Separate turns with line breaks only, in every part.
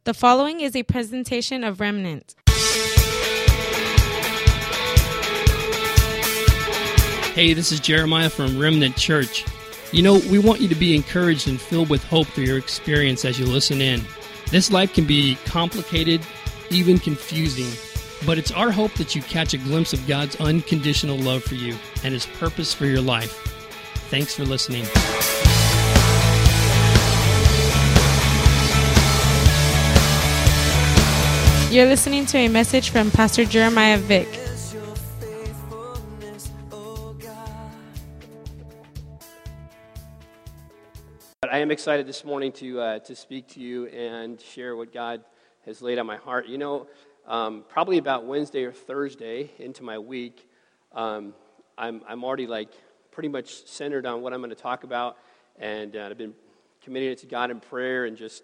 The following is a presentation of Remnant.
Hey, this is Jeremiah from Remnant Church. You know, we want you to be encouraged and filled with hope through your experience as you listen in. This life can be complicated, even confusing, but it's our hope that you catch a glimpse of God's unconditional love for you and His purpose for your life. Thanks for listening.
You're listening to a message from Pastor Jeremiah Vick.
I am excited this morning to speak to you and share what God has laid on my heart. You know, probably about Wednesday or Thursday into my week, I'm already pretty much centered on what I'm going to talk about, and I've been committing it to God in prayer and just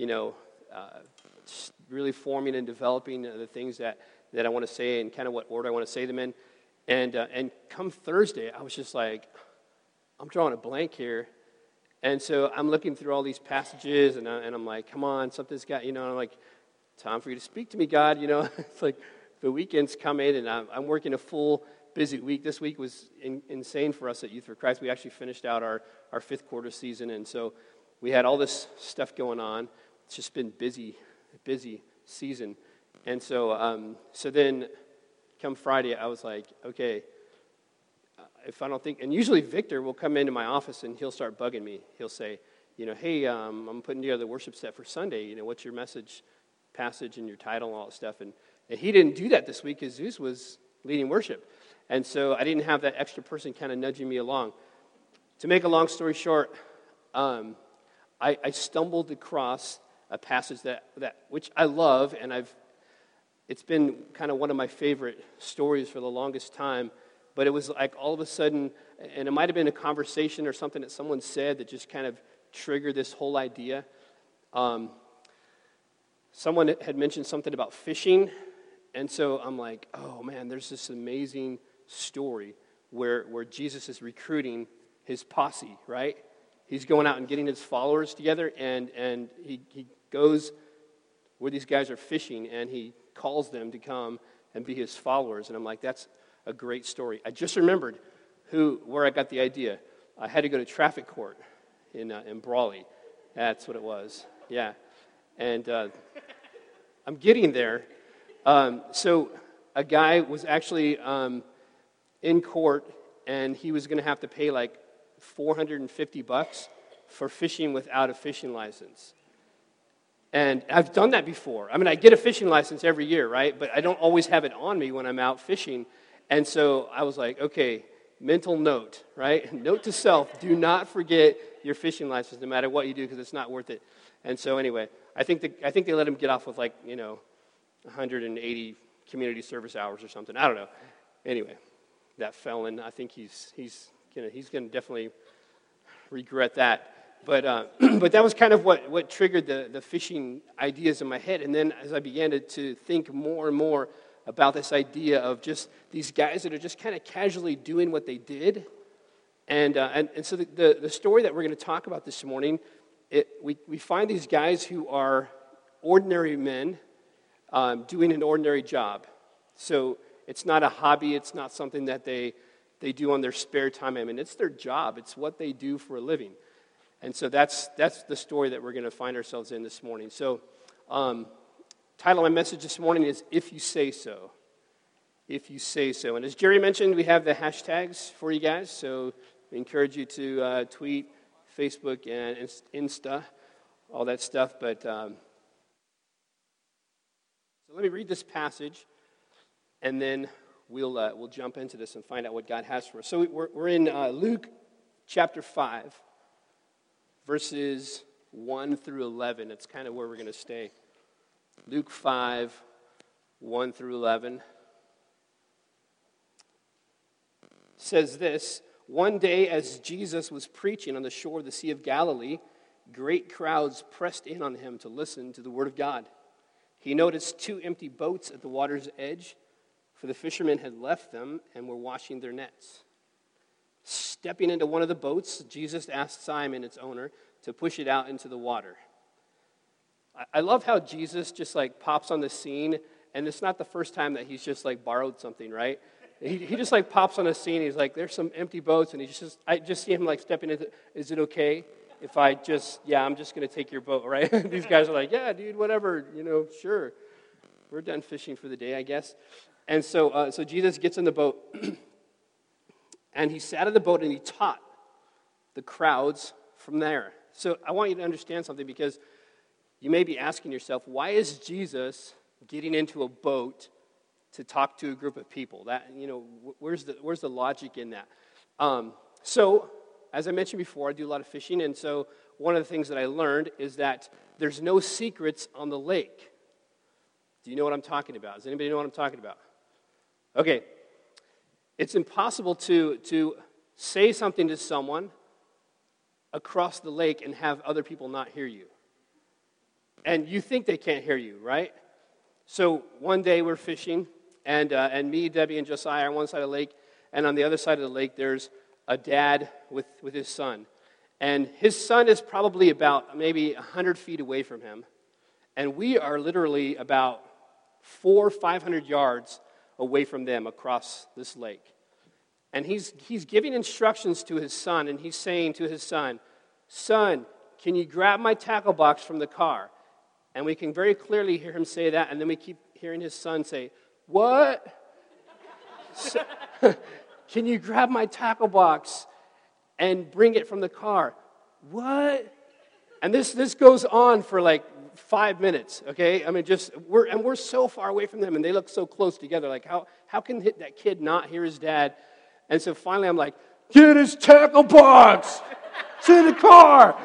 really forming and developing the things that I want to say and kind of what order I want to say them in. And come Thursday, I was just like, I'm drawing a blank here. And so I'm looking through all these passages, and I'm like, come on, something's got, and I'm like, time for you to speak to me, God, It's like the weekend's coming, and I'm working a full, busy week. This week was insane for us at Youth for Christ. We actually finished out our fifth quarter season, and so we had all this stuff going on. It's just been busy season. And so then come Friday, I was like, okay, if I don't think, and usually Victor will come into my office and he'll start bugging me. He'll say, hey, I'm putting together the worship set for Sunday. What's your message, passage, and your title and all that stuff. And he didn't do that this week because Zeus was leading worship. And so I didn't have that extra person kind of nudging me along. To make a long story short, I stumbled across a passage that which I love, and it's been kind of one of my favorite stories for the longest time. But it was like all of a sudden, and it might have been a conversation or something that someone said that just kind of triggered this whole idea. Someone had mentioned something about fishing, and so I'm like, oh man, there's this amazing story where Jesus is recruiting his posse, right? He's going out and getting his followers together, and he goes where these guys are fishing, and he calls them to come and be his followers. And I'm like, that's a great story. I just remembered where I got the idea. I had to go to traffic court in Brawley. That's what it was. Yeah. And I'm getting there. So a guy was actually in court, and he was going to have to pay like $450 for fishing without a fishing license. And I've done that before. I mean, I get a fishing license every year, right? But I don't always have it on me when I'm out fishing. And so I was like, okay, mental note, right? Note to self, do not forget your fishing license no matter what you do because it's not worth it. And so anyway, I think they let him get off with 180 community service hours or something. I don't know. Anyway, that felon, I think he's gonna definitely regret that. But but that was kind of what triggered the fishing ideas in my head. And then as I began to think more and more about this idea of just these guys that are just kind of casually doing what they did. And so the story that we're going to talk about this morning, we find these guys who are ordinary men doing an ordinary job. So it's not a hobby. It's not something that they do on their spare time. I mean, it's their job. It's what they do for a living. And so that's the story that we're going to find ourselves in this morning. So title of my message this morning is If You Say So. If You Say So. And as Jerry mentioned, we have the hashtags for you guys. So we encourage you to tweet, Facebook, and Insta, all that stuff. But so let me read this passage, and then we'll jump into this and find out what God has for us. So we're in Luke chapter 5. Verses 1 through 11. It's kind of where we're going to stay. Luke 5, 1 through 11. Says this, one day as Jesus was preaching on the shore of the Sea of Galilee, great crowds pressed in on him to listen to the word of God. He noticed 2 empty boats at the water's edge, for the fishermen had left them and were washing their nets. Stepping into one of the boats, Jesus asked Simon, its owner, to push it out into the water. I love how Jesus just like pops on the scene, and it's not the first time that he's just like borrowed something, right? He just like pops on the scene. He's like, there's some empty boats, and I just see him like stepping into. Is it okay if I'm just going to take your boat, right? These guys are like, yeah, dude, whatever, sure. We're done fishing for the day, I guess. And so Jesus gets in the boat, and he sat in the boat and he taught the crowds from there. So I want you to understand something, because you may be asking yourself, why is Jesus getting into a boat to talk to a group of people? That, where's the logic in that? So, as I mentioned before, I do a lot of fishing, and so one of the things that I learned is that there's no secrets on the lake. Do you know what I'm talking about? Does anybody know what I'm talking about? Okay. It's impossible to say something to someone across the lake and have other people not hear you. And you think they can't hear you, right? So one day we're fishing, and me, Debbie, and Josiah are on one side of the lake, and on the other side of the lake there's a dad with his son. And his son is probably about maybe 100 feet away from him. And we are literally about 400 or 500 yards away from them across this lake. And he's giving instructions to his son, and he's saying to his son, "Son, can you grab my tackle box from the car?" And we can very clearly hear him say that, and then we keep hearing his son say, "What? Can you grab my tackle box and bring it from the car?" What? And this goes on for like 5 minutes, okay? I mean, we're so far away from them, and they look so close together. Like, how can that kid not hear his dad? And so finally I'm like, "Get his tackle box! It's in the car!"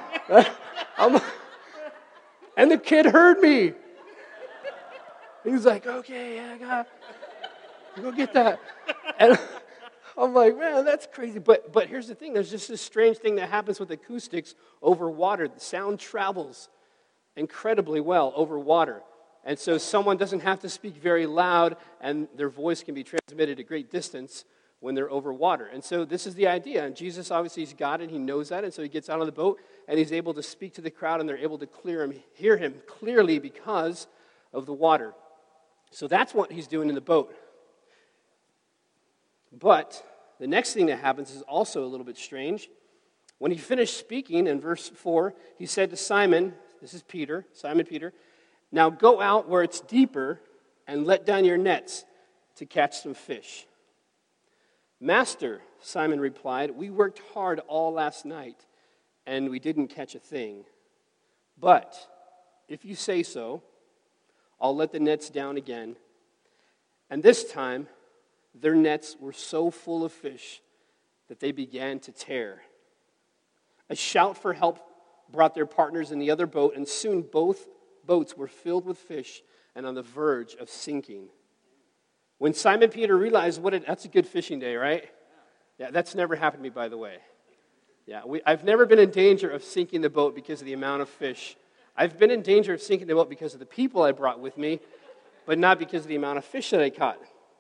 And the kid heard me. He was like, "Okay, yeah, go get that." And I'm like, man, that's crazy. But here's the thing. There's just this strange thing that happens with acoustics over water. The sound travels incredibly well over water. And so someone doesn't have to speak very loud, and their voice can be transmitted a great distance when they're over water. And so this is the idea. And Jesus, obviously, he's God, and he knows that. And so he gets out of the boat, and he's able to speak to the crowd, and they're able to hear him clearly because of the water. So that's what he's doing in the boat. But the next thing that happens is also a little bit strange. When he finished speaking in verse 4, he said to Simon, this is Peter, Simon Peter, "Now go out where it's deeper and let down your nets to catch some fish." "Master," Simon replied, "we worked hard all last night and we didn't catch a thing. But if you say so, I'll let the nets down again." And this time, their nets were so full of fish that they began to tear. A shout for help brought their partners in the other boat, and soon both boats were filled with fish and on the verge of sinking. When Simon Peter realized that's a good fishing day, right? Yeah, that's never happened to me, by the way. Yeah, I've never been in danger of sinking the boat because of the amount of fish. I've been in danger of sinking the boat because of the people I brought with me, but not because of the amount of fish that I caught.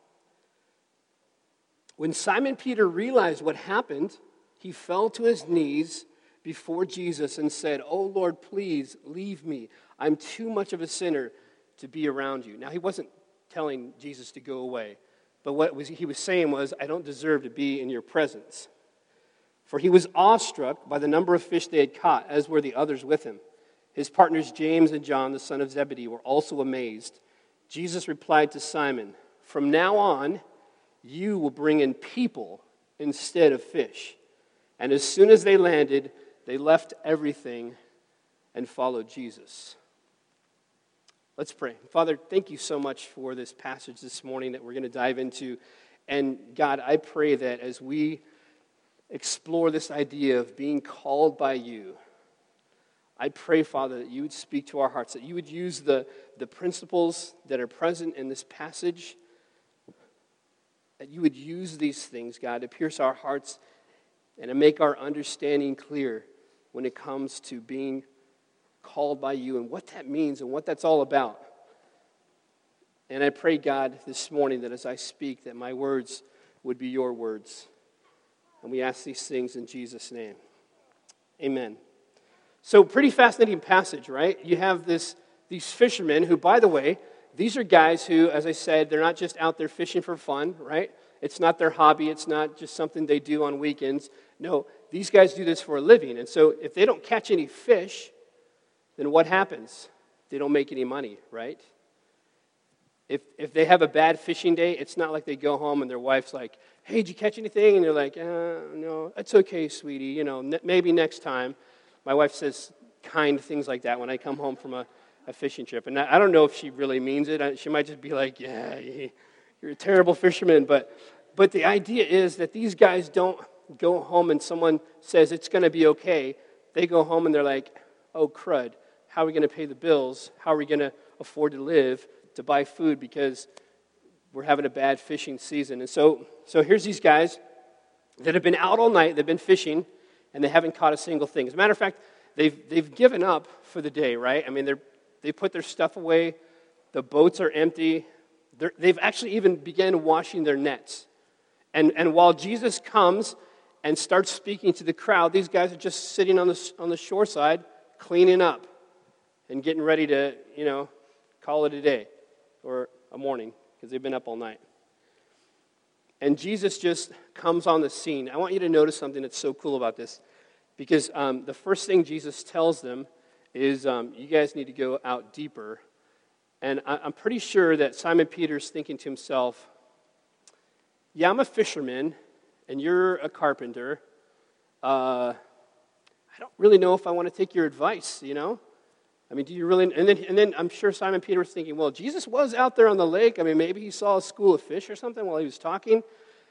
When Simon Peter realized what happened, he fell to his knees before Jesus and said, "Oh Lord, please leave me. I'm too much of a sinner to be around you." Now, he wasn't telling Jesus to go away, but he was saying was, "I don't deserve to be in your presence." For he was awestruck by the number of fish they had caught, as were the others with him. His partners James and John, the son of Zebedee, were also amazed. Jesus replied to Simon, "From now on, you will bring in people instead of fish." And as soon as they landed, they left everything and followed Jesus. Let's pray. Father, thank you so much for this passage this morning that we're going to dive into. And God, I pray that as we explore this idea of being called by you, I pray, Father, that you would speak to our hearts, that you would use the principles that are present in this passage, that you would use these things, God, to pierce our hearts and to make our understanding clear when it comes to being called by you and what that means and what that's all about. And I pray, God, this morning that as I speak, that my words would be your words. And we ask these things in Jesus' name. Amen. So pretty fascinating passage, right? You have this these fishermen who, by the way, these are guys who, as I said, they're not just out there fishing for fun, right? It's not their hobby. It's not just something they do on weekends. No, these guys do this for a living. And so if they don't catch any fish, then what happens? They don't make any money, right? If they have a bad fishing day, it's not like they go home and their wife's like, hey, did you catch anything? And they're like, no, it's okay, sweetie. Maybe next time. My wife says kind things like that when I come home from a fishing trip. And I don't know if she really means it. She might just be like, yeah, you're a terrible fisherman. But the idea is that these guys don't go home and someone says it's going to be okay. They go home and they're like, oh, crud. How are we going to pay the bills? How are we going to afford to live, to buy food, because we're having a bad fishing season? And so here's these guys that have been out all night, they've been fishing, and they haven't caught a single thing. As a matter of fact, they've given up for the day, right? I mean, they put their stuff away, the boats are empty, they've actually even began washing their nets. And while Jesus comes and starts speaking to the crowd, these guys are just sitting on the shore side, cleaning up and getting ready to, call it a day or a morning, because they've been up all night. And Jesus just comes on the scene. I want you to notice something that's so cool about this, because the first thing Jesus tells them is, you guys need to go out deeper. And I'm pretty sure that Simon Peter's thinking to himself, yeah, I'm a fisherman, and you're a carpenter. I don't really know if I want to take your advice, I mean, do you really? And then I'm sure Simon Peter was thinking, well, Jesus was out there on the lake. I mean, maybe he saw a school of fish or something while he was talking.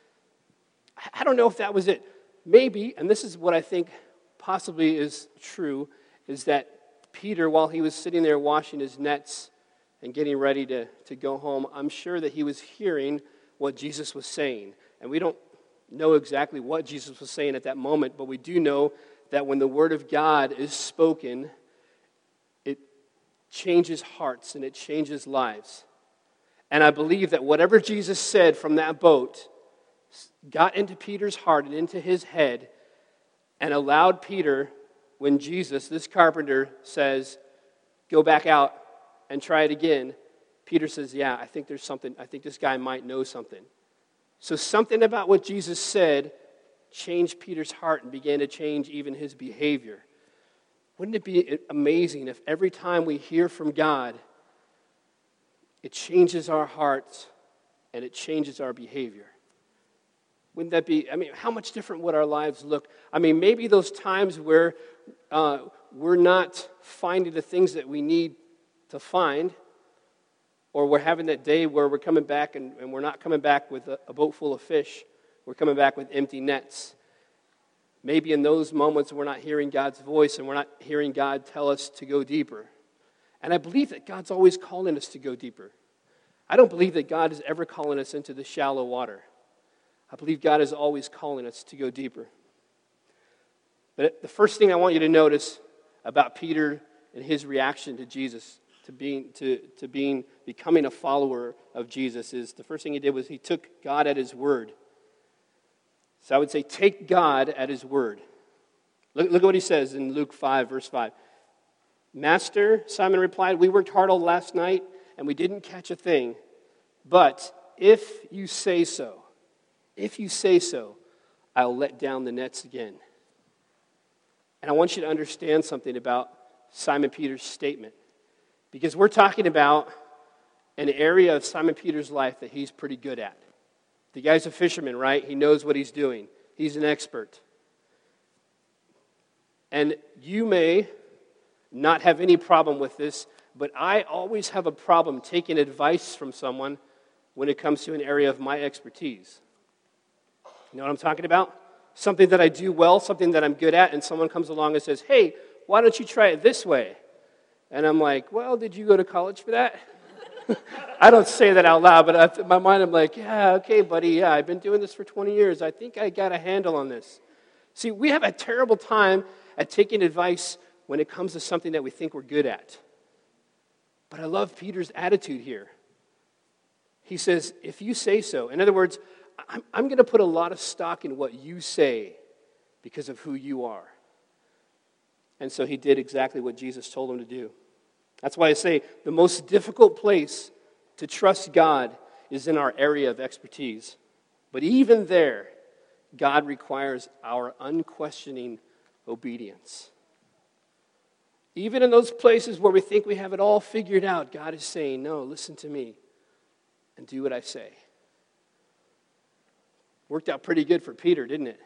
I don't know if that was it. Maybe, and this is what I think possibly is true, is that Peter, while he was sitting there washing his nets and getting ready to go home, I'm sure that he was hearing what Jesus was saying. And we don't know exactly what Jesus was saying at that moment, but we do know that when the word of God is spoken, it changes hearts and it changes lives. And I believe that whatever Jesus said from that boat got into Peter's heart and into his head and allowed Peter, when Jesus, this carpenter, says, go back out and try it again, Peter says, yeah, I think there's something. I think this guy might know something. So something about what Jesus said changed Peter's heart and began to change even his behavior. Wouldn't it be amazing if every time we hear from God, it changes our hearts and it changes our behavior? Wouldn't that be, how much different would our lives look? Maybe those times where we're not finding the things that we need to find, or we're having that day where we're coming back and we're not coming back with a boat full of fish. We're coming back with empty nets. Maybe in those moments we're not hearing God's voice and we're not hearing God tell us to go deeper. And I believe that God's always calling us to go deeper. I don't believe that God is ever calling us into the shallow water. I believe God is always calling us to go deeper. But the first thing I want you to notice about Peter and his reaction to Jesus, becoming a follower of Jesus, is the first thing he did was he took God at his word. So I would say, take God at his word. Look at what he says in Luke 5, verse 5. Master, Simon replied, we worked hard all last night and we didn't catch a thing. But if you say so, I'll let down the nets again. And I want you to understand something about Simon Peter's statement. Because we're talking about an area of Simon Peter's life that he's pretty good at. The guy's a fisherman, right? He knows what he's doing. He's an expert. And you may not have any problem with this, but I always have a problem taking advice from someone when it comes to an area of my expertise. You know what I'm talking about? Something that I do well, something that I'm good at, and someone comes along and says, hey, why don't you try it this way? And I'm like, well, did you go to college for that? I don't say that out loud, but in my mind I'm like, yeah, okay, buddy, yeah, I've been doing this for 20 years. I think I got a handle on this. See, we have a terrible time at taking advice when it comes to something that we think we're good at. But I love Peter's attitude here. He says, if you say so. In other words, I'm going to put a lot of stock in what you say because of who you are. And so he did exactly what Jesus told him to do. That's why I say the most difficult place to trust God is in our area of expertise. But even there, God requires our unquestioning obedience. Even in those places where we think we have it all figured out, God is saying, no, listen to me and do what I say. Worked out pretty good for Peter, didn't it?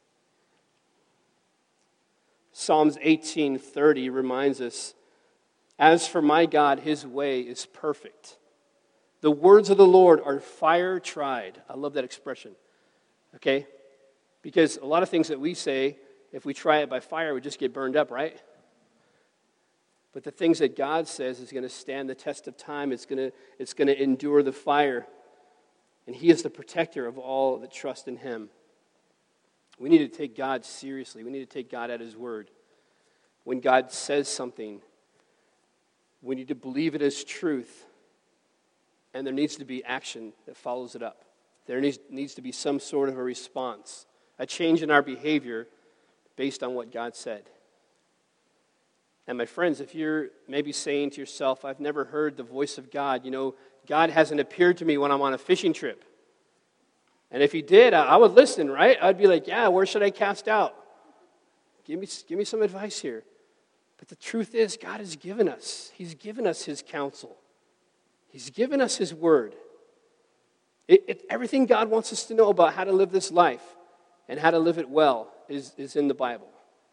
Psalms 18:30 reminds us, as for my God, his way is perfect. The words of the Lord are fire tried. I love that expression. Okay? Because a lot of things that we say, if we try it by fire, we just get burned up, right? But the things that God says is going to stand the test of time. It's going to endure the fire. And he is the protector of all that trust in him. We need to take God seriously. We need to take God at his word. When God says something, we need to believe it as truth. And there needs to be action that follows it up. There needs to be some sort of a response, a change in our behavior based on what God said. And my friends, if you're maybe saying to yourself, I've never heard the voice of God, God hasn't appeared to me when I'm on a fishing trip. And if he did, I would listen, right? I'd be like, yeah, where should I cast out? Give me some advice here. But the truth is, God has given us. He's given us his counsel. He's given us his word. Everything God wants us to know about how to live this life and how to live it well is in the Bible.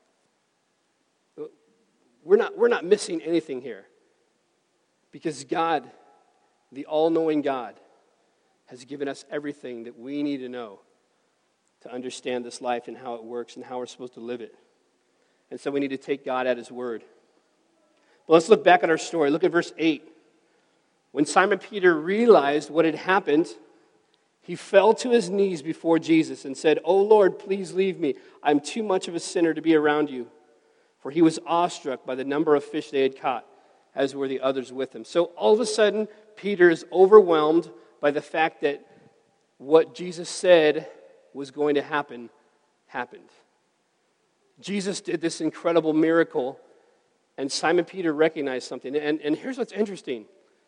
We're not missing anything here. Because God, the all-knowing God, has given us everything that we need to know to understand this life and how it works and how we're supposed to live it. And so we need to take God at his word. But let's look back at our story. Look at verse 8. When Simon Peter realized what had happened, he fell to his knees before Jesus and said, "Oh Lord, please leave me. I'm too much of a sinner to be around you." For he was awestruck by the number of fish they had caught, as were the others with him. So all of a sudden, Peter is overwhelmed by the fact that what Jesus said was going to happen, happened. Jesus did this incredible miracle, and Simon Peter recognized something. And here's what's interesting.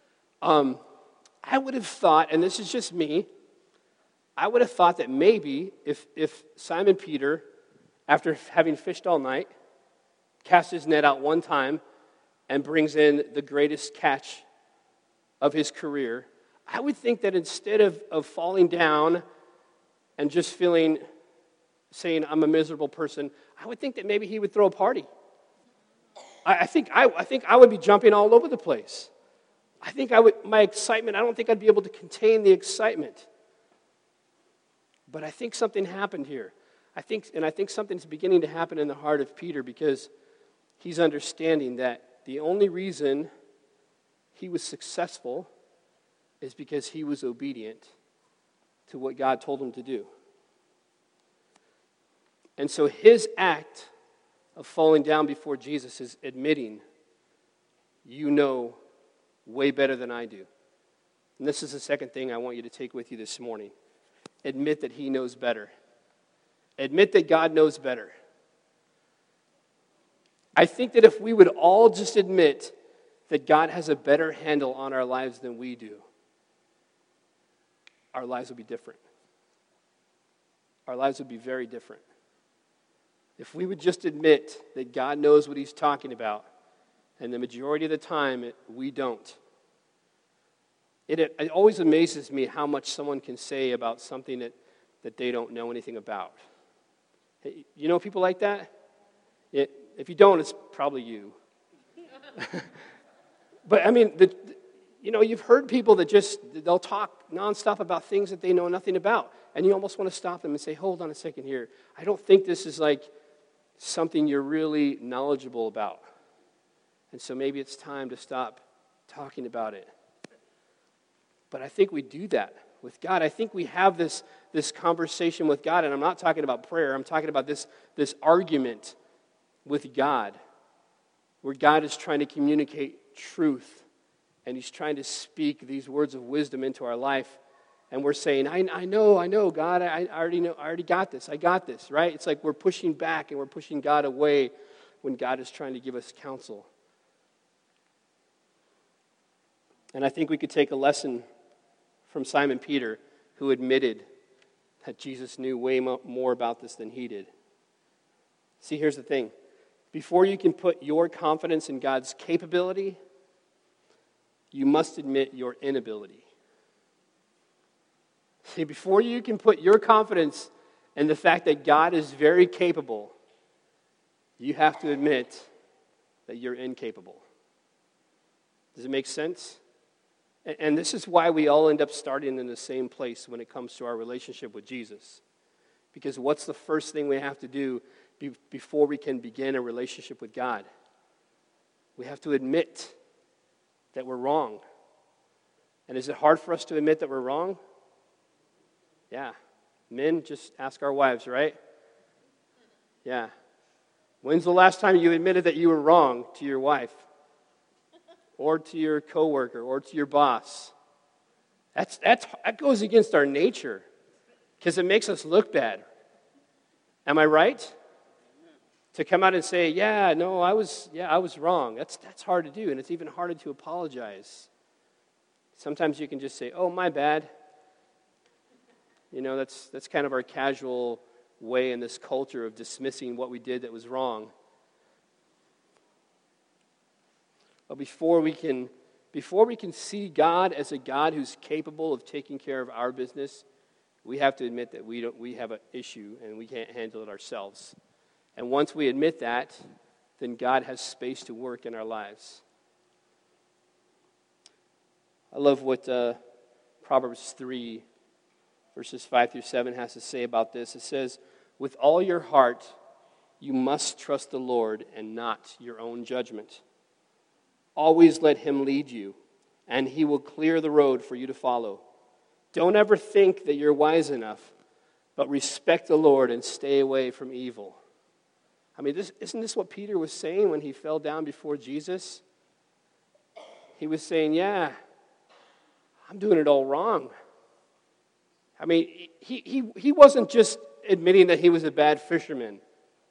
I would have thought, and this is just me, I would have thought that maybe if Simon Peter, after having fished all night, casts his net out one time and brings in the greatest catch of his career, I would think that instead of falling down and just saying, I'm a miserable person, I would think that maybe he would throw a party. I think I would be jumping all over the place. My excitement, I don't think I'd be able to contain the excitement. But I think something happened here. I think something's beginning to happen in the heart of Peter, because he's understanding that the only reason he was successful is because he was obedient to what God told him to do. And so his act of falling down before Jesus is admitting, you know way better than I do. And this is the second thing I want you to take with you this morning. Admit that he knows better. Admit that God knows better. I think that if we would all just admit that God has a better handle on our lives than we do, our lives would be different. Our lives would be very different. If we would just admit that God knows what he's talking about, and the majority of the time we don't. It always amazes me how much someone can say about something that they don't know anything about. You know people like that? If you don't, it's probably you. But I mean, you've heard people that they'll talk nonstop about things that they know nothing about. And you almost want to stop them and say, hold on a second here. I don't think this is like something you're really knowledgeable about. And so maybe it's time to stop talking about it. But I think we do that with God. I think we have this conversation with God, and I'm not talking about prayer. I'm talking about this argument with God, where God is trying to communicate truth, and he's trying to speak these words of wisdom into our life. And we're saying, I know, God, I already got this, right? It's like we're pushing back and we're pushing God away when God is trying to give us counsel. And I think we could take a lesson from Simon Peter, who admitted that Jesus knew way more about this than he did. See, here's the thing. Before you can put your confidence in God's capability, you must admit your inability. See, before you can put your confidence in the fact that God is very capable, you have to admit that you're incapable. Does it make sense? And this is why we all end up starting in the same place when it comes to our relationship with Jesus. Because what's the first thing we have to do before we can begin a relationship with God? We have to admit that we're wrong. And is it hard for us to admit that we're wrong? Yeah. Men, just ask our wives, right? Yeah. When's the last time you admitted that you were wrong to your wife? Or to your coworker, or to your boss? That goes against our nature, because it makes us look bad. Am I right? To come out and say, I was wrong. That's hard to do, and it's even harder to apologize. Sometimes you can just say, oh, my bad. You know, that's kind of our casual way in this culture of dismissing what we did that was wrong. But before we can see God as a God who's capable of taking care of our business, we have to admit that we have an issue and we can't handle it ourselves. And once we admit that, then God has space to work in our lives. I love what Proverbs 3, verses 5 through 7 has to say about this. It says, with all your heart, you must trust the Lord and not your own judgment. Always let him lead you, and he will clear the road for you to follow. Don't ever think that you're wise enough, but respect the Lord and stay away from evil. I mean, isn't this what Peter was saying when he fell down before Jesus? He was saying, I'm doing it all wrong. I mean, he wasn't just admitting that he was a bad fisherman.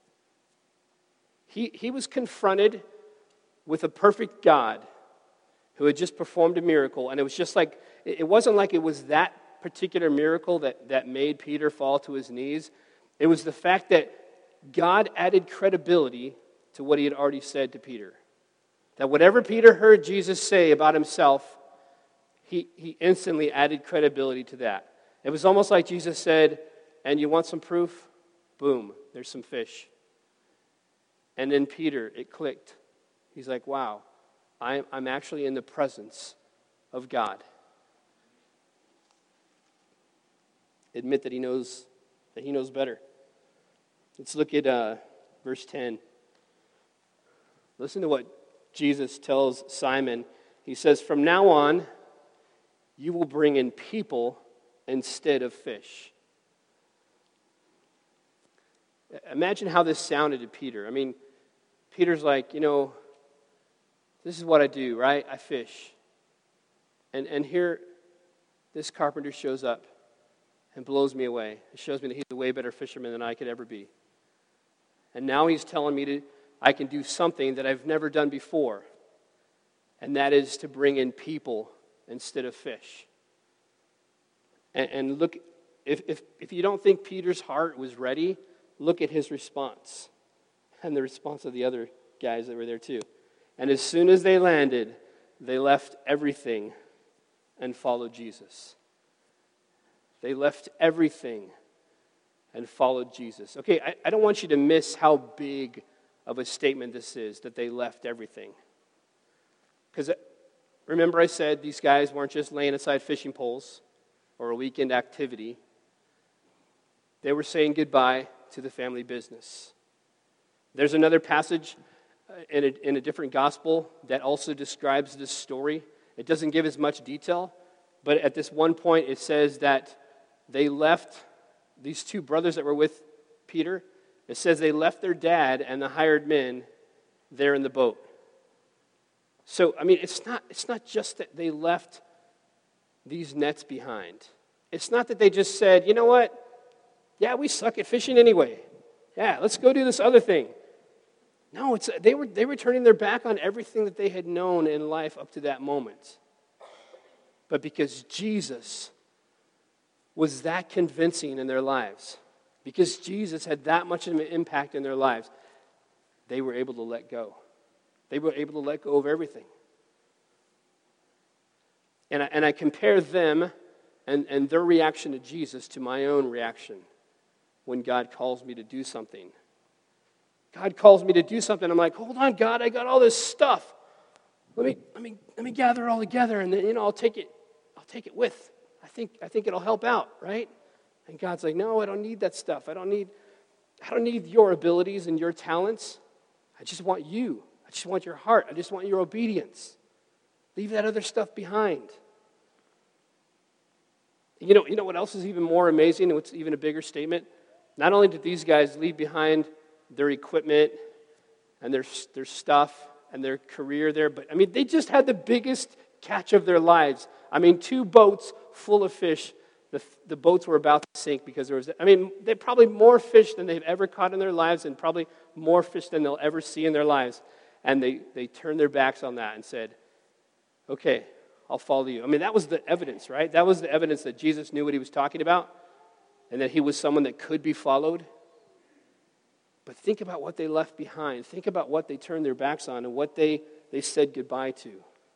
He was confronted with a perfect God who had just performed a miracle. And it was just like, it wasn't like it was that particular miracle that made Peter fall to his knees. It was the fact that God added credibility to what he had already said to Peter. That whatever Peter heard Jesus say about himself, he instantly added credibility to that. It was almost like Jesus said, and you want some proof? Boom, there's some fish. And then Peter, it clicked. He's like, wow, I'm actually in the presence of God. Admit that he knows better. Let's look at verse 10. Listen to what Jesus tells Simon. He says, from now on, you will bring in people instead of fish. Imagine how this sounded to Peter. I mean, Peter's like, this is what I do, right? I fish. And here, this carpenter shows up and blows me away. It shows me that he's a way better fisherman than I could ever be. And now he's telling me I can do something that I've never done before. And that is to bring in people instead of fish. And look, if you don't think Peter's heart was ready, look at his response. And the response of the other guys that were there too. And as soon as they landed, they left everything and followed Jesus. They left everything and followed Jesus. Okay, I don't want you to miss how big of a statement this is, that they left everything. Because remember I said these guys weren't just laying aside fishing poles or a weekend activity. They were saying goodbye to the family business. There's another passage in a different gospel that also describes this story. It doesn't give as much detail, but at this one point it says that they left these two brothers that were with Peter. It says they left their dad and the hired men there in the boat. So, I mean, it's not just that they left these nets behind. It's not that they just said, you know what? Yeah, we suck at fishing anyway. Yeah, let's go do this other thing. No, they were turning their back on everything that they had known in life up to that moment. but because Jesus was that convincing in their lives, because Jesus had that much of an impact in their lives, they were able to let go. They were able to let go of everything. And I compare them and their reaction to Jesus to my own reaction when God calls me to do something. God calls me to do something. I'm like, hold on, God, I got all this stuff. Let me gather it all together, and then I'll take it with. I think it'll help out, right? And God's like, no, I don't need that stuff. I don't need your abilities and your talents. I just want you. I just want your heart. I just want your obedience. Leave that other stuff behind. You know what else is even more amazing, and what's even a bigger statement? Not only did these guys leave behind their equipment and their stuff and their career there, but they just had the biggest catch of their lives. 2 boats full of fish. The boats were about to sink because they probably more fish than they've ever caught in their lives, and probably more fish than they'll ever see in their lives. And they turned their backs on that and said, okay, I'll follow you. That was the evidence, right? That was the evidence that Jesus knew what he was talking about and that he was someone that could be followed. But think about what they left behind. Think about what they turned their backs on and what they said goodbye to.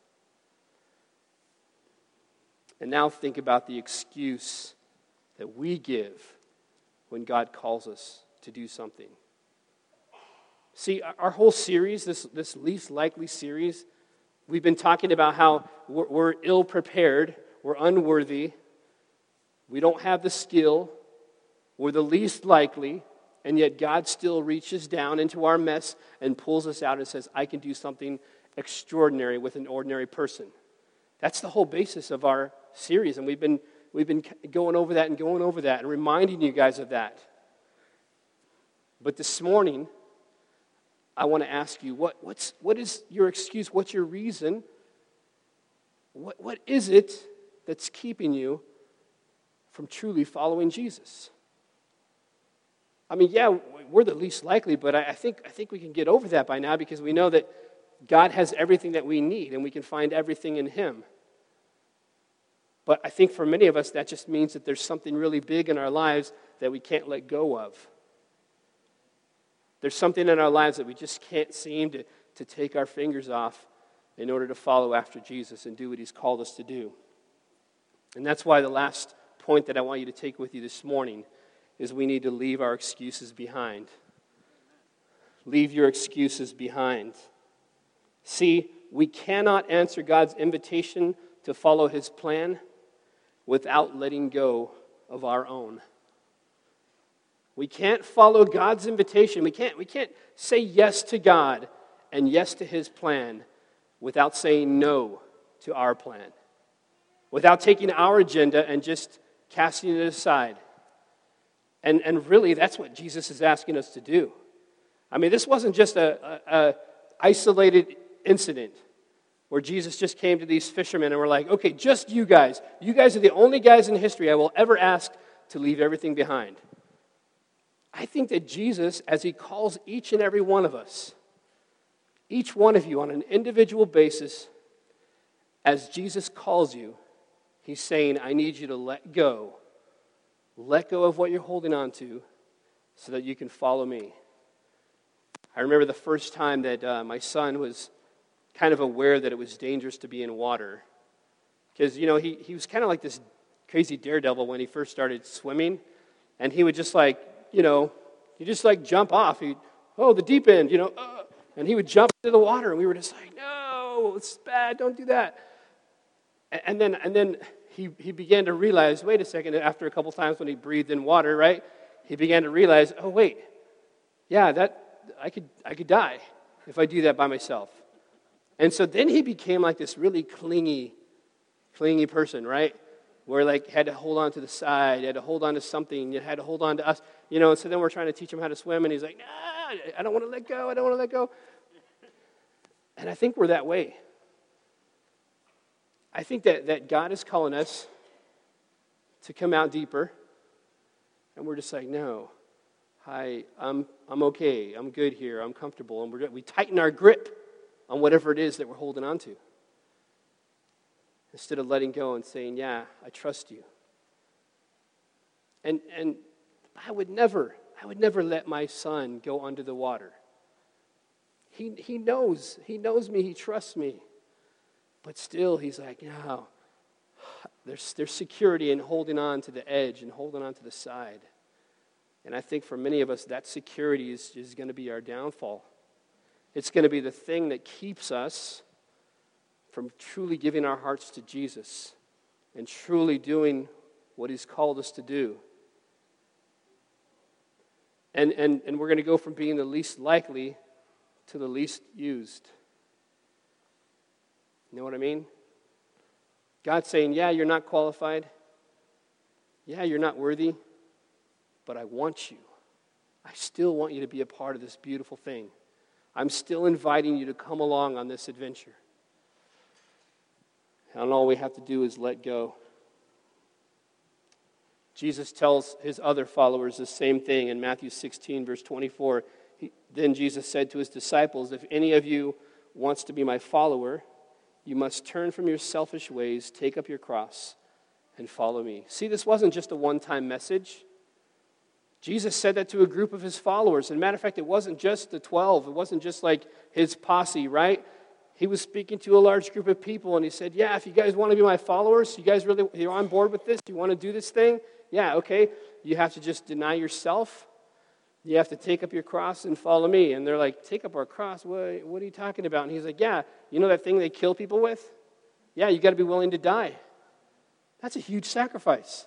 And now think about the excuse that we give when God calls us to do something. See, our whole series, this least likely series, we've been talking about how we're ill-prepared, we're unworthy, we don't have the skill, we're the least likely, and yet God still reaches down into our mess and pulls us out and says, I can do something extraordinary with an ordinary person. That's the whole basis of our series, and we've been going over that and reminding you guys of that. But this morning, I want to ask you, what is your excuse? What's your reason? What is it that's keeping you from truly following Jesus? Yeah, we're the least likely, but I think we can get over that by now because we know that God has everything that we need and we can find everything in Him. But I think for many of us, that just means that there's something really big in our lives that we can't let go of. There's something in our lives that we just can't seem to take our fingers off in order to follow after Jesus and do what He's called us to do. And that's why the last point that I want you to take with you this morning is we need to leave our excuses behind. Leave your excuses behind. See, we cannot answer God's invitation to follow His plan without letting go of our own. We can't follow God's invitation. We can't say yes to God and yes to His plan without saying no to our plan. Without taking our agenda and just casting it aside. And really, that's what Jesus is asking us to do. This wasn't just a isolated incident where Jesus just came to these fishermen and were like, okay, just you guys. You guys are the only guys in history I will ever ask to leave everything behind. I think that Jesus, as He calls each and every one of us, each one of you on an individual basis, as Jesus calls you, He's saying, I need you to let go. Let go of what you're holding on to so that you can follow me. I remember the first time that my son was kind of aware that it was dangerous to be in water. Because, he was kind of like this crazy daredevil when he first started swimming. And he would just he'd just jump off. The deep end, and he would jump into the water. And we were just like, no, it's bad, don't do that. And then he began to realize, wait a second, after a couple times when he breathed in water, right? He began to realize, oh, wait, yeah, that I could die if I do that by myself. And so then he became like this really clingy person, right? Where had to hold on to the side, had to hold on to something, had to hold on to us, and so then we're trying to teach him how to swim, and he's like, nah, I don't want to let go. And I think we're that way. I think that God is calling us to come out deeper, and we're just like, no, I'm okay, I'm good here, I'm comfortable, and we tighten our grip on whatever it is that we're holding on to. instead of letting go and saying, yeah, I trust you. And I would never let my son go under the water. He knows me, he trusts me. But still, he's like, no. There's security in holding on to the edge and holding on to the side. And I think for many of us, that security is going to be our downfall. It's going to be the thing that keeps us from truly giving our hearts to Jesus and truly doing what he's called us to do. And we're going to go from being the least likely to the least used. You know what I mean? God's saying, yeah, you're not qualified. Yeah, you're not worthy. But I want you. I still want you to be a part of this beautiful thing. I'm still inviting you to come along on this adventure. And all we have to do is let go. Jesus tells his other followers the same thing in Matthew 16, verse 24. Then Jesus said to his disciples, if any of you wants to be my follower, you must turn from your selfish ways, take up your cross, and follow me. See, this wasn't just a one-time message. Jesus said that to a group of his followers. As a matter of fact, it wasn't just the 12. It wasn't just like his posse, right? He was speaking to a large group of people, and he said, yeah, if you guys want to be my followers, you're on board with this, you want to do this thing? Yeah, okay. You have to just deny yourself. You have to take up your cross and follow me. And they're like, take up our cross? What are you talking about? And he's like, yeah, you know that thing they kill people with? Yeah, you got to be willing to die. That's a huge sacrifice.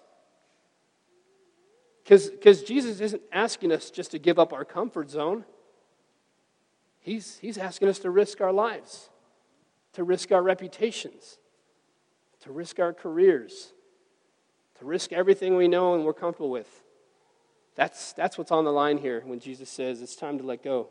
Because Jesus isn't asking us just to give up our comfort zone. He's asking us to risk our lives, to risk our reputations, to risk our careers, to risk everything we know and we're comfortable with. That's what's on the line here when Jesus says it's time to let go.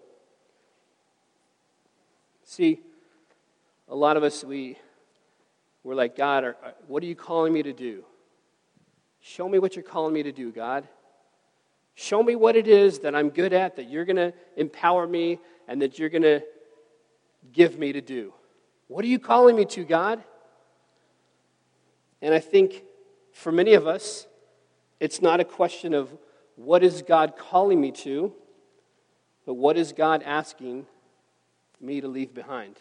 See, a lot of us, we're like, God, what are you calling me to do? Show me what you're calling me to do, God. Show me what it is that I'm good at, that you're going to empower me, and that you're going to give me to do. What are you calling me to, God? And I think for many of us, it's not a question of what is God calling me to, but what is God asking me to leave behind?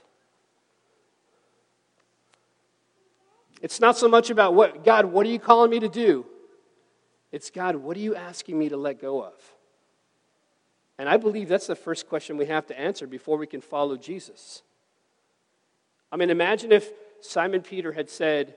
It's not so much about God, what are you calling me to do? It's, God, what are you asking me to let go of? And I believe that's the first question we have to answer before we can follow Jesus. I mean, imagine if Simon Peter had said,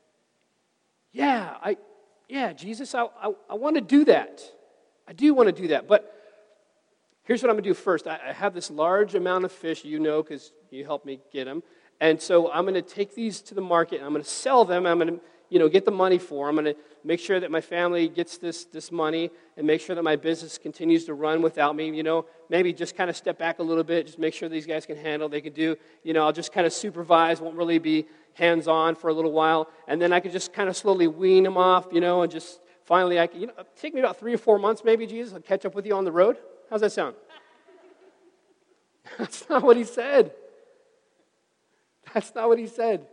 yeah, Jesus, I want to do that. I do want to do that. But here's what I'm going to do first. I have this large amount of fish, you know, because you helped me get them. And so I'm going to take these to the market, and I'm going to sell them. I'm going to, get the money for them. I'm going to make sure that my family gets this money and make sure that my business continues to run without me. Maybe just kind of step back a little bit, just make sure these guys can handle, they can do. I'll just kind of supervise, won't really be hands-on for a little while. And then I could just kind of slowly wean them off, and just finally, take me about 3 or 4 months maybe, Jesus. I'll catch up with you on the road. How's that sound? That's not what he said. That's not what he said.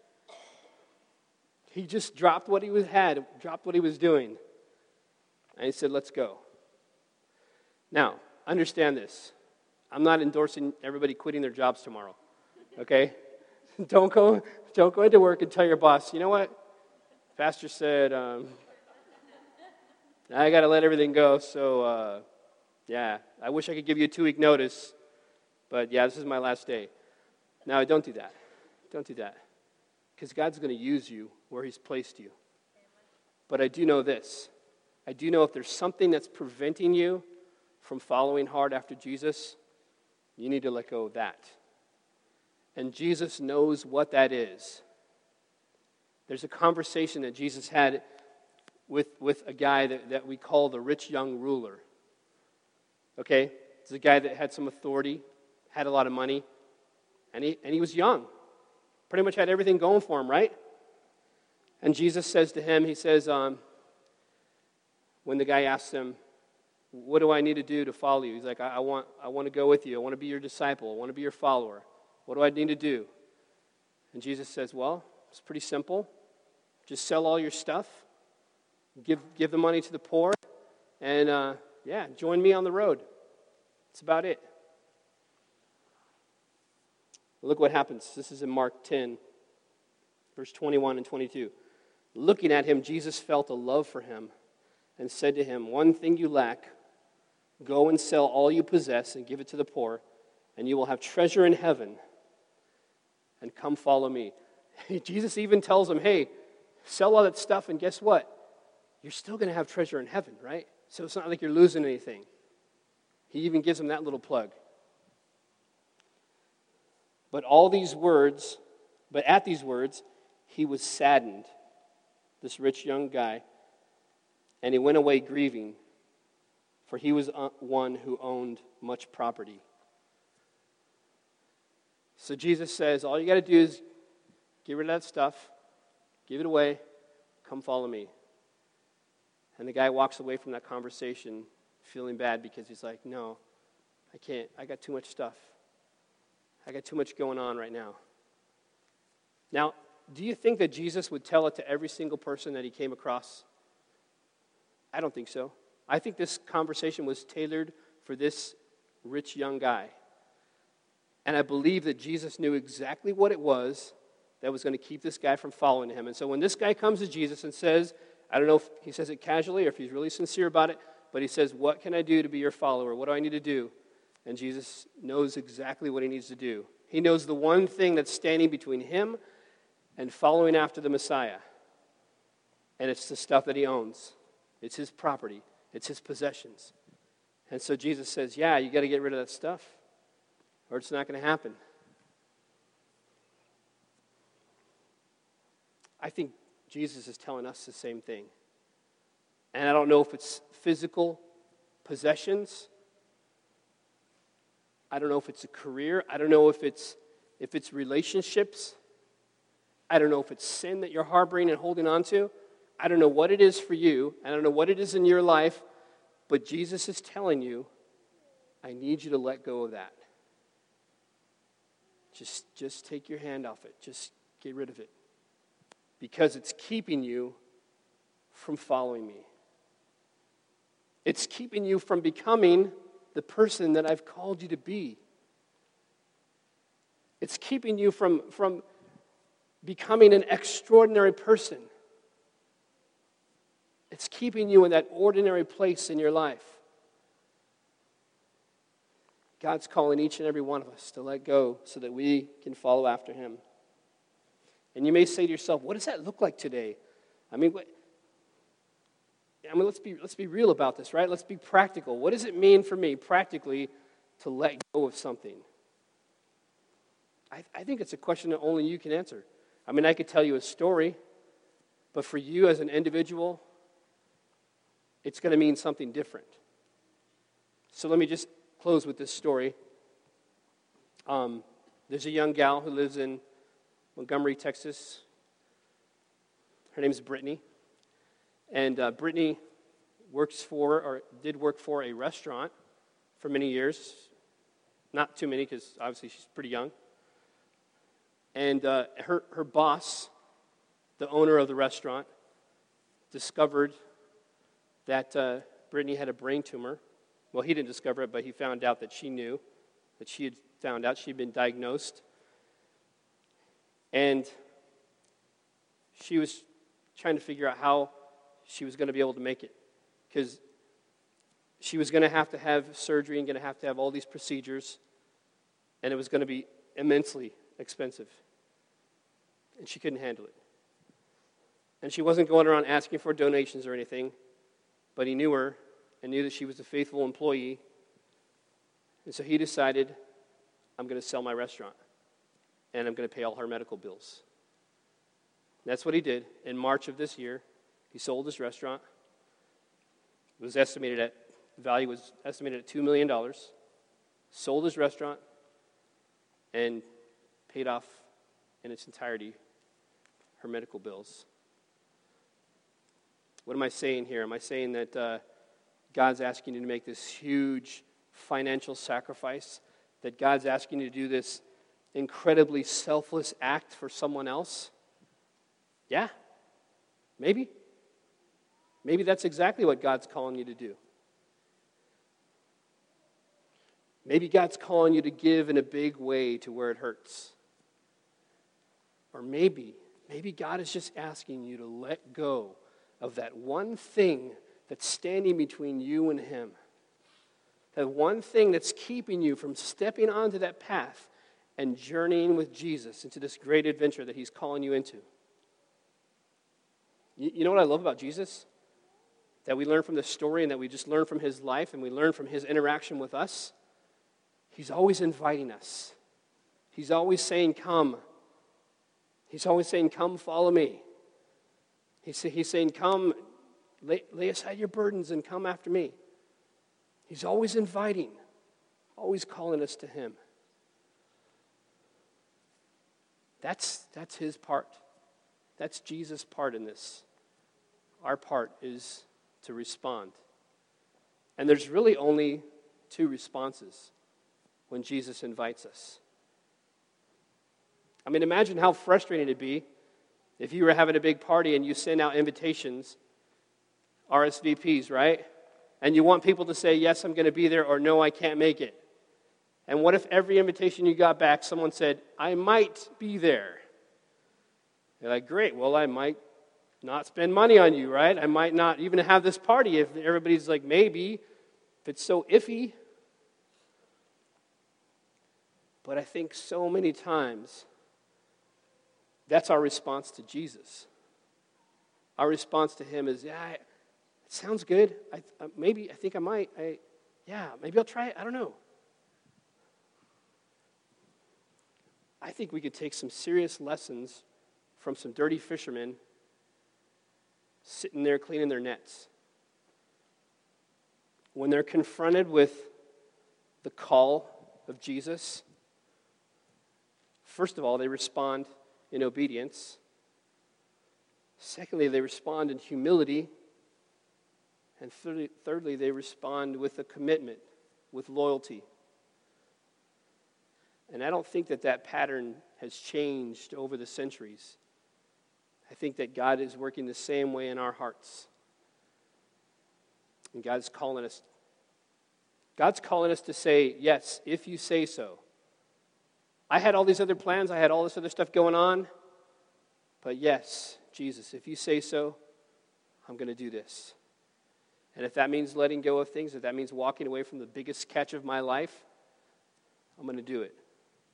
He just dropped what he dropped what he was doing. And he said, let's go. Now, understand this. I'm not endorsing everybody quitting their jobs tomorrow. Okay? Don't go into work and tell your boss, you know what? Pastor said, I got to let everything go, so, I wish I could give you a 2-week notice, but, this is my last day. No, don't do that. Don't do that. Because God's going to use you where he's placed you. But I do know this. I do know if there's something that's preventing you from following hard after Jesus, you need to let go of that. And Jesus knows what that is. There's a conversation that Jesus had with a guy that we call the rich young ruler. Okay? It's a guy that had some authority, had a lot of money, and he was young. Pretty much had everything going for him, right? And Jesus says to him, he says, when the guy asks him, what do I need to do to follow you? He's like, I want to go with you. I want to be your disciple. I want to be your follower. What do I need to do? And Jesus says, well, It's pretty simple. Just sell all your stuff, give the money to the poor, and join me on the road. That's about it. Look what happens. This is in Mark 10, verse 21 and 22. Looking at him, Jesus felt a love for him and said to him, "One thing you lack. Go and sell all you possess and give it to the poor, and you will have treasure in heaven. And come follow me." Jesus even tells him, hey, sell all that stuff, and guess what? You're still going to have treasure in heaven, right? So it's not like you're losing anything. He even gives him that little plug. But at these words, he was saddened, this rich young guy, and he went away grieving, for he was one who owned much property. So Jesus says, all you got to do is get rid of that stuff, give it away, come follow me. And the guy walks away from that conversation feeling bad because he's like, no, I can't. I got too much stuff. I got too much going on right now. Now, do you think that Jesus would tell it to every single person that he came across? I don't think so. I think this conversation was tailored for this rich young guy. And I believe that Jesus knew exactly what it was that was going to keep this guy from following him. And so when this guy comes to Jesus and says, I don't know if he says it casually or if he's really sincere about it, but he says, what can I do to be your follower? What do I need to do? And Jesus knows exactly what he needs to do. He knows the one thing that's standing between him and following after the Messiah. And it's the stuff that he owns. It's his property. It's his possessions. And so Jesus says, yeah, you got to get rid of that stuff, or it's not going to happen. I think Jesus is telling us the same thing. And I don't know if it's physical possessions. I don't know if it's a career. I don't know if it's relationships. I don't know if it's sin that you're harboring and holding on to. I don't know what it is for you. I don't know what it is in your life. But Jesus is telling you, I need you to let go of that. Just take your hand off it. Just get rid of it. Because it's keeping you from following me. It's keeping you from becoming the person that I've called you to be. It's keeping you from becoming an extraordinary person. It's keeping you in that ordinary place in your life. God's calling each and every one of us to let go so that we can follow after him. And you may say to yourself, what does that look like today? Let's be real about this, right? Let's be practical. What does it mean for me practically to let go of something? I think it's a question that only you can answer. I could tell you a story, but for you as an individual, it's going to mean something different. So let me just close with this story. There's a young gal who lives in Montgomery, Texas. Her name's Brittany. And Brittany did work for a restaurant for many years. Not too many, because obviously she's pretty young. And her boss, the owner of the restaurant, discovered that Brittany had a brain tumor. Well, he didn't discover it, but he found out that she knew, that she had found out she'd been diagnosed. And she was trying to figure out how she was going to be able to make it. Because she was going to have surgery and going to have all these procedures. And it was going to be immensely expensive. And she couldn't handle it. And she wasn't going around asking for donations or anything. But he knew her and knew that she was a faithful employee. And so he decided, I'm going to sell my restaurant. And I'm going to pay all her medical bills. And that's what he did. In March of this year, he sold his restaurant. The value was estimated at $2 million. Sold his restaurant and paid off in its entirety her medical bills. What am I saying here? Am I saying that God's asking you to make this huge financial sacrifice? That God's asking you to do this incredibly selfless act for someone else? Yeah, maybe. Maybe that's exactly what God's calling you to do. Maybe God's calling you to give in a big way to where it hurts. Or maybe God is just asking you to let go of that one thing that's standing between you and Him. That one thing that's keeping you from stepping onto that path and journeying with Jesus into this great adventure that He's calling you into. You know what I love about Jesus? That we learn from this story and that we just learn from His life and we learn from His interaction with us. He's always inviting us. He's always saying, come. He's always saying, come, follow me. He's saying, come, lay aside your burdens and come after me. He's always inviting, always calling us to Him. That's His part. That's Jesus' part in this. Our part is to respond. And there's really only two responses when Jesus invites us. I mean, imagine how frustrating it'd be if you were having a big party and you send out invitations, RSVPs, right? And you want people to say, yes, I'm going to be there, or no, I can't make it. And what if every invitation you got back, someone said, I might be there? You're like, great, well, I might not spend money on you, right? I might not even have this party if everybody's like, maybe, if it's so iffy. But I think so many times, that's our response to Jesus. Our response to Him is, yeah, it sounds good. Maybe I might. Maybe I'll try it. I don't know. I think we could take some serious lessons from some dirty fishermen sitting there cleaning their nets. When they're confronted with the call of Jesus, first of all, they respond in obedience. Secondly, they respond in humility. And thirdly, they respond with a commitment, with loyalty. And I don't think that pattern has changed over the centuries. I think that God is working the same way in our hearts. And God's calling us to say, yes, if you say so. I had all these other plans, I had all this other stuff going on, but yes, Jesus, if you say so, I'm going to do this. And if that means letting go of things, if that means walking away from the biggest catch of my life, I'm going to do it.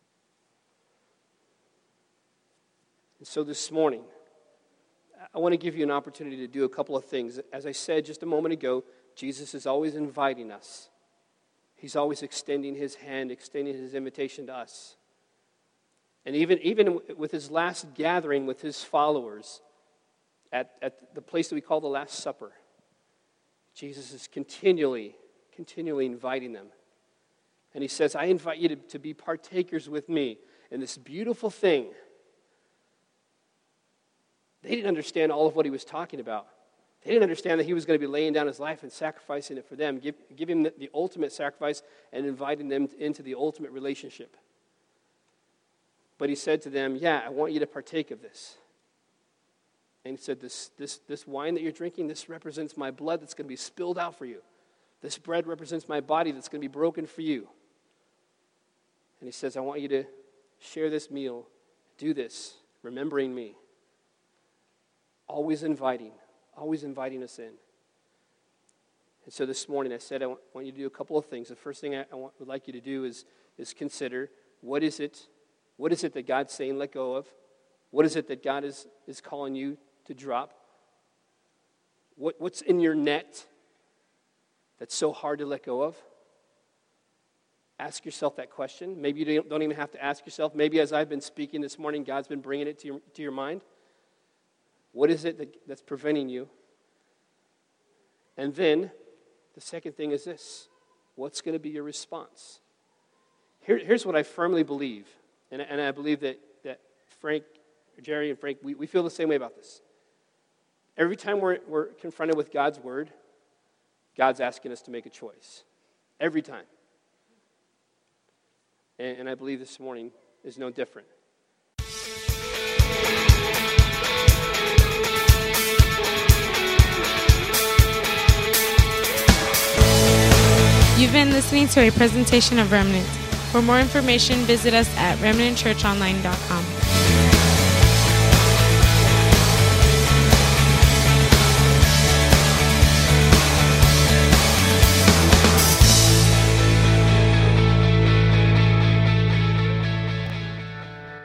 And so this morning, I want to give you an opportunity to do a couple of things. As I said just a moment ago, Jesus is always inviting us. He's always extending His hand, extending His invitation to us. And even with His last gathering with His followers at the place that we call the Last Supper, Jesus is continually inviting them. And He says, I invite you to be partakers with me in this beautiful thing. They didn't understand all of what He was talking about. They didn't understand that He was going to be laying down His life and sacrificing it for them, giving the ultimate sacrifice and inviting them into the ultimate relationship. But He said to them, yeah, I want you to partake of this. And He said, this wine that you're drinking, this represents my blood that's going to be spilled out for you. This bread represents my body that's going to be broken for you. And He says, I want you to share this meal, do this, remembering me. Always inviting us in. And so this morning I said I want you to do a couple of things. The first thing I would like you to do is consider what is it that God's saying let go of? What is it that God is calling you to drop? What's in your net that's so hard to let go of? Ask yourself that question. Maybe you don't even have to ask yourself. Maybe as I've been speaking this morning, God's been bringing it to your mind. What is it that's preventing you? And then, the second thing is this. What's going to be your response? Here's what I firmly believe. And I believe that Jerry and Frank, we feel the same way about this. Every time we're confronted with God's word, God's asking us to make a choice. Every time. And I believe this morning is no different.
You've been listening to a presentation of Remnant. For more information, visit us at remnantchurchonline.com.